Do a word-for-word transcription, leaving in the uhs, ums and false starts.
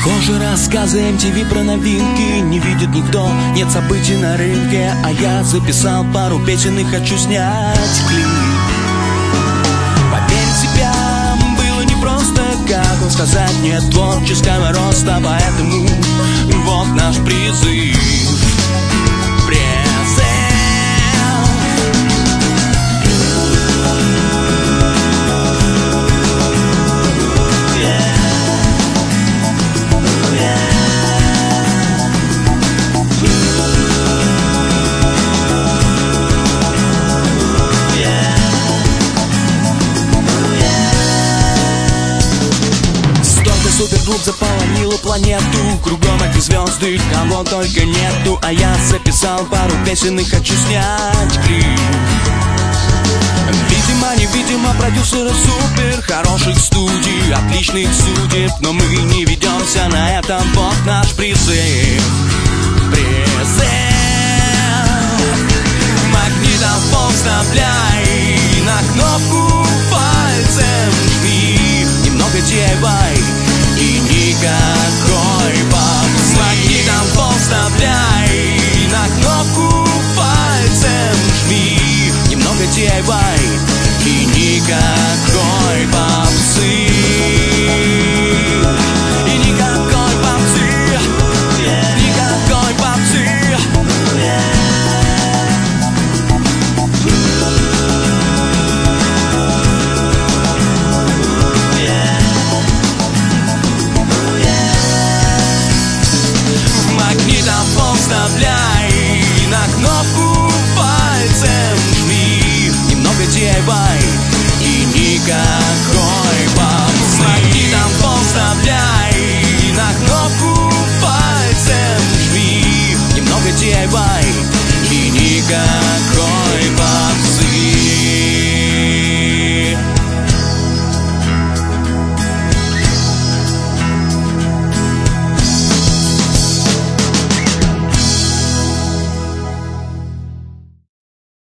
Похоже, рассказы эм ти ви про новинки не видит никто, нет событий на рынке. А я записал пару песен и хочу снять клип. Поверить в себя было непросто, как вам сказать, нет творческого роста. Поэтому вот наш призыв. Супергрупп заполонила планету, кругом эти звезды, кого только нету. А я записал пару песен и хочу снять клип. Видимо, невидимо, продюсеры супер хороших студий, отличных судеб, но мы не ведемся на этом, вот наш призыв. Призыв. Магнитофон вставляй, на кнопку пальцем жми. Немного ди ай вай и никакой попсы. Магнитофон вставляй, на кнопку пальцем жми. Немного ди ай вай и никакой попсы.